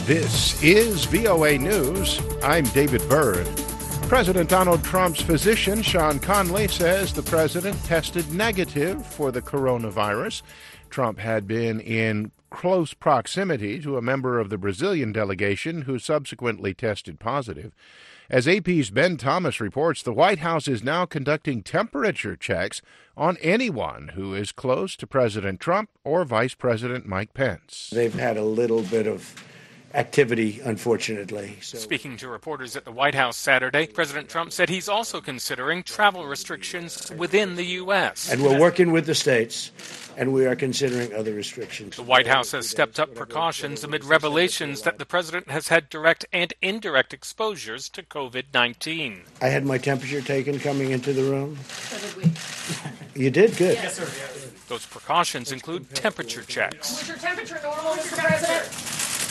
This is VOA News. I'm David Byrd. President Donald Trump's physician, Sean Conley, says the president tested negative for the coronavirus. Trump had been in close proximity to a member of the Brazilian delegation who subsequently tested positive. As AP's Ben Thomas reports, the White House is now conducting temperature checks on anyone who is close to President Trump or Vice President Mike Pence. They've had a little bit of activity, unfortunately. Speaking to reporters at the White House Saturday, President Trump said he's also considering travel restrictions within the U.S. And we're working with the states, and we are considering other restrictions. The White House has stepped up precautions amid revelations that the president has had direct and indirect exposures to COVID-19. I had my temperature taken coming into the room. So did we. You did? Good. Yes, sir. Yes. Those precautions include temperature checks. Was your temperature normal, Mr. President?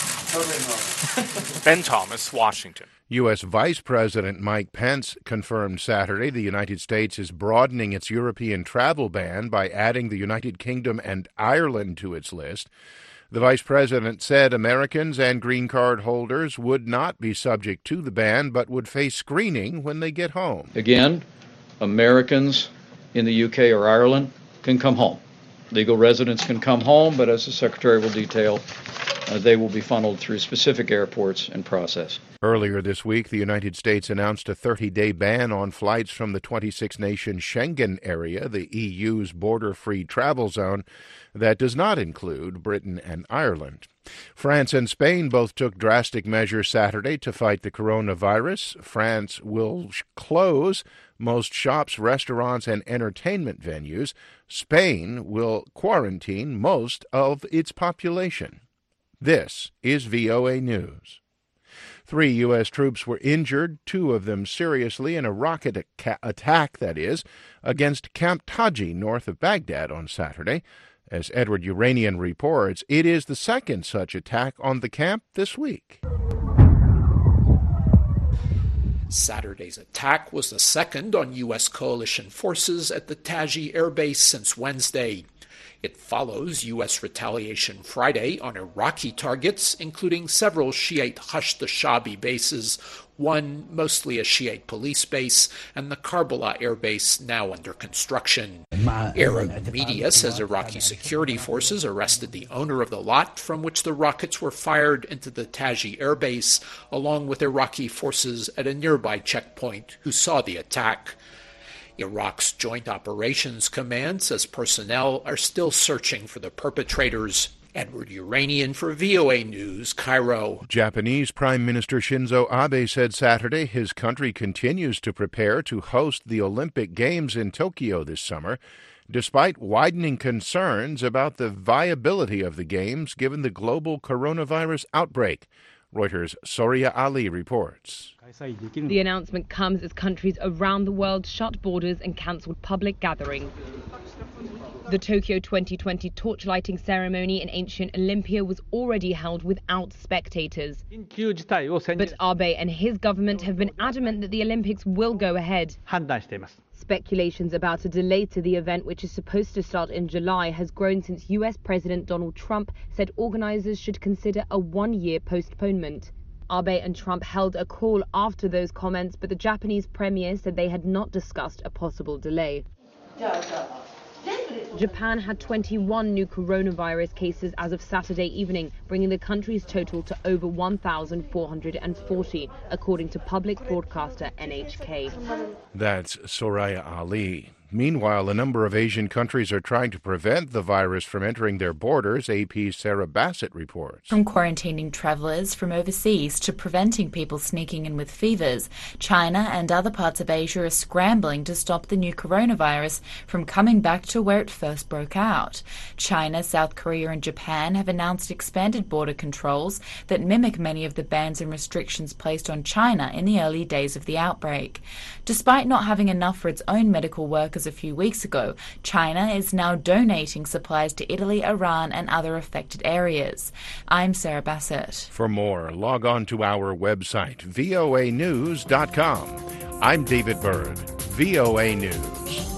Ben Thomas, Washington. U.S. Vice President Mike Pence confirmed Saturday the United States is broadening its European travel ban by adding the United Kingdom and Ireland to its list. The vice president said Americans and green card holders would not be subject to the ban but would face screening when they get home. Again, Americans in the U.K. or Ireland can come home. Legal residents can come home, but as the Secretary will detail, they will be funneled through specific airports and processed. Earlier this week, the United States announced a 30-day ban on flights from the 26-nation Schengen area, the EU's border-free travel zone that does not include Britain and Ireland. France and Spain both took drastic measures Saturday to fight the coronavirus. France will close most shops, restaurants, and entertainment venues. Spain will quarantine most of its population. This is VOA News. 3 U.S. troops were injured, 2 of them seriously, in a rocket attack, against Camp Taji north of Baghdad on Saturday. As Edward Uranian reports, it is the second such attack on the camp this week. Saturday's attack was the second on U.S. coalition forces at the Taji Air Base since Wednesday. It follows U.S. retaliation Friday on Iraqi targets, including several Shiite Hashd-Shabi bases, one mostly a Shiite police base, and the Karbala Air Base now under construction. Arab media says Iraqi security forces arrested the owner of the lot from which the rockets were fired into the Taji Air Base, along with Iraqi forces at a nearby checkpoint who saw the attack. Iraq's Joint Operations Command says personnel are still searching for the perpetrators. Edward Uranian for VOA News, Cairo. Japanese Prime Minister Shinzo Abe said Saturday his country continues to prepare to host the Olympic Games in Tokyo this summer, despite widening concerns about the viability of the Games given the global coronavirus outbreak. Reuters' Soria Ali reports. The announcement comes as countries around the world shut borders and cancelled public gatherings. The Tokyo 2020 torchlighting ceremony in ancient Olympia was already held without spectators. But Abe and his government have been adamant that the Olympics will go ahead. Speculations about a delay to the event, which is supposed to start in July, has grown since US President Donald Trump said organizers should consider a one-year postponement. Abe and Trump held a call after those comments, but the Japanese premier said they had not discussed a possible delay. Japan had 21 new coronavirus cases as of Saturday evening, bringing the country's total to over 1,440, according to public broadcaster NHK. That's Soraya Ali. Meanwhile, a number of Asian countries are trying to prevent the virus from entering their borders, AP's Sarah Bassett reports. From quarantining travellers from overseas to preventing people sneaking in with fevers, China and other parts of Asia are scrambling to stop the new coronavirus from coming back to where it first broke out. China, South Korea and Japan have announced expanded border controls that mimic many of the bans and restrictions placed on China in the early days of the outbreak. Despite not having enough for its own medical workers a few weeks ago, China is now donating supplies to Italy, Iran and other affected areas. I'm Sarah Bassett. For more, log on to our website, voanews.com. I'm David Byrd, VOA News.